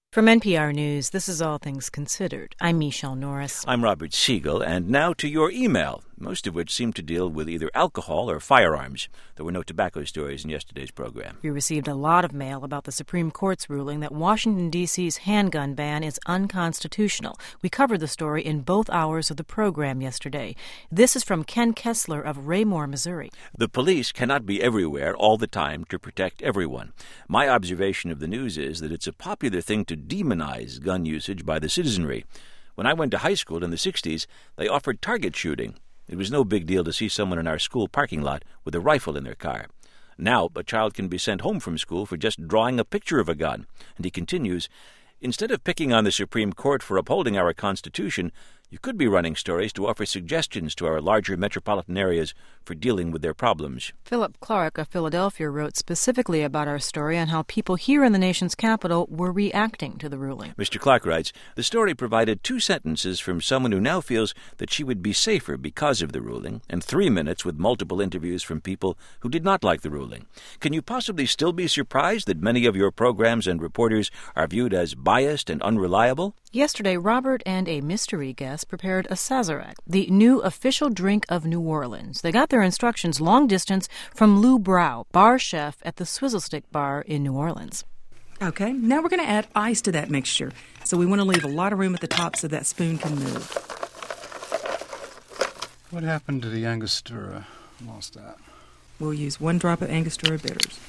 From NPR News, this is All Things Considered. I'm Michelle Norris. I'm Robert Siegel, and now to your email, most of which seem to deal with either alcohol or firearms. There were no tobacco stories in yesterday's program. We received a lot of mail about the Supreme Court's ruling that Washington, D.C.'s handgun ban is unconstitutional. We covered the story in both hours of the program yesterday. This is from Ken Kessler of Raymore, Missouri. The police cannot be everywhere all the time to protect everyone. My observation of the news is that it's a popular thing to demonize gun usage by the citizenry. When I went to high school in the 60s, they offered target shooting. It was no big deal to see someone in our school parking lot with a rifle in their car. Now, a child can be sent home from school for just drawing a picture of a gun. And he continues, instead of picking on the Supreme Court for upholding our Constitution, you could be running stories to offer suggestions to our larger metropolitan areas for dealing with their problems. Philip Clark of Philadelphia wrote specifically about our story on how people here in the nation's capital were reacting to the ruling. Mr. Clark writes, the story provided 2 sentences from someone who now feels that she would be safer because of the ruling, and 3 minutes with multiple interviews from people who did not like the ruling. Can you possibly still be surprised that many of your programs and reporters are viewed as biased and unreliable? Yesterday, Robert and a mystery guest prepared a Sazerac, the new official drink of New Orleans. They got their instructions long distance from Lou Brow, bar chef at the Swizzle Stick Bar in New Orleans. Okay, now we're going to add ice to that mixture. So we want to leave a lot of room at the top so that spoon can move. What happened to the Angostura? Lost that. We'll use 1 drop of Angostura bitters.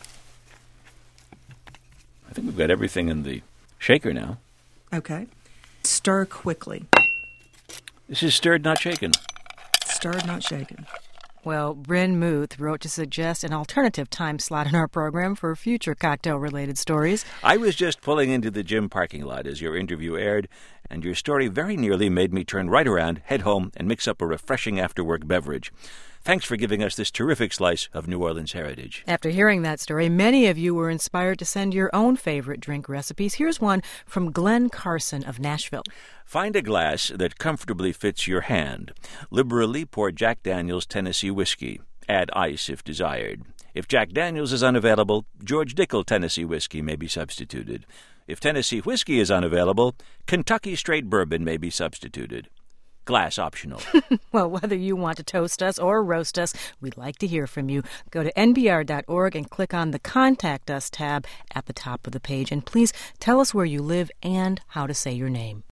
I think we've got everything in the shaker now. Okay. Stir quickly. This is stirred, not shaken. Stirred, not shaken. Well, Bryn Muth wrote to suggest an alternative time slot in our program for future cocktail-related stories. I was just pulling into the gym parking lot as your interview aired, and your story very nearly made me turn right around, head home, and mix up a refreshing after-work beverage. Thanks for giving us this terrific slice of New Orleans heritage. After hearing that story, many of you were inspired to send your own favorite drink recipes. Here's one from Glenn Carson of Nashville. Find a glass that comfortably fits your hand. Liberally pour Jack Daniel's Tennessee whiskey. Add ice if desired. If Jack Daniel's is unavailable, George Dickel Tennessee whiskey may be substituted. If Tennessee whiskey is unavailable, Kentucky straight bourbon may be substituted. Glass optional. Well, whether you want to toast us or roast us, we'd like to hear from you. Go to npr.org and click on the Contact Us tab at the top of the page. And please tell us where you live and how to say your name.